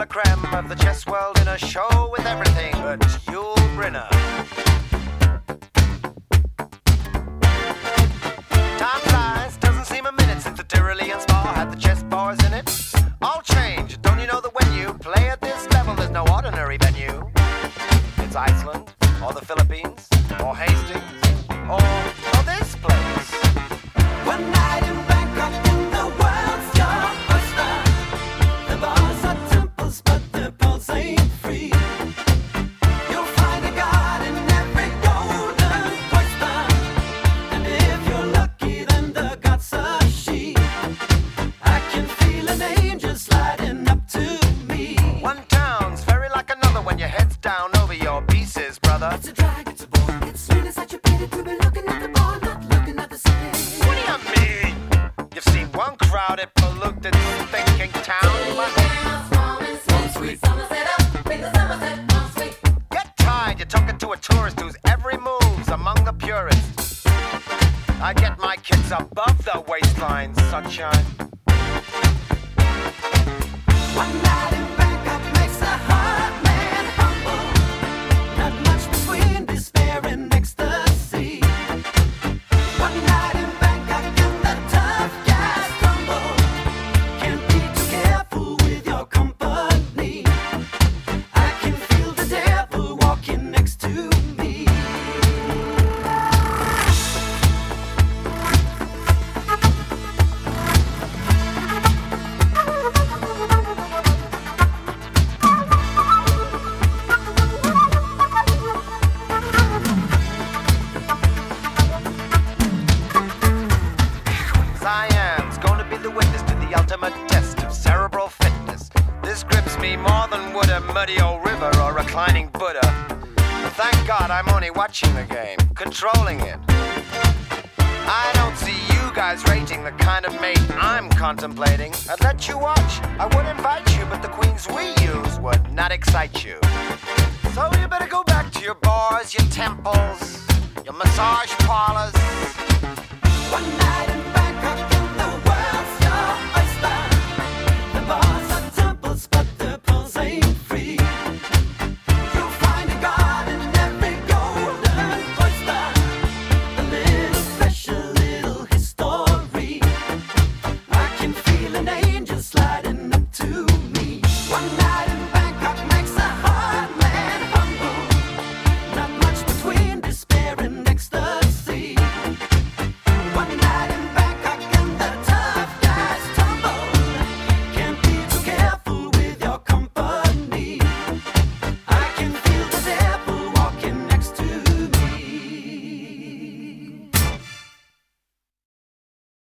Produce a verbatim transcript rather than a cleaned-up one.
creme of the chess world in a show with everything but Yul Brynner. Time flies, doesn't seem a minute since the Tyrolean spa had the chess bars in it. All change, don't you know that when you play at this level, there's no ordinary venue? It's Iceland, or the Philippines, or Hastings, or, or this place. One night in Bangkok in the world's your oyster. The bars are temples, but the pulse ain't free. You'll find a god in every golden oyster. And if you're lucky, then the god's a she. I can feel an angel sliding up to me. One town's very like another when your head's down over your pieces, brother. It's a drag, it's a bore, it's really such a pity to be looking at the bar, not looking at the city. What do you mean? You've seen one crowded, polluted, thinking town. Get tired, you're talking to a tourist whose every move's among the purists. I get my kids above the waistline, sunshine. One night in Bangkok makes a hard man humble. Not much between despair and ecstasy. One night in Bangkok and the tough guys crumble. Can't be too careful with your company. I can feel the devil walking next to me. Cyan's gonna be the witness to the ultimate test of cerebral fitness. This grips me more than would a muddy old river or reclining Buddha. But thank God I'm only watching the game, controlling it. I don't see you guys rating the kind of mate I'm contemplating. I'd let you watch, I would invite you, but the queens we use would not excite you. So you better go back to your bars, your temples, your massage parlors,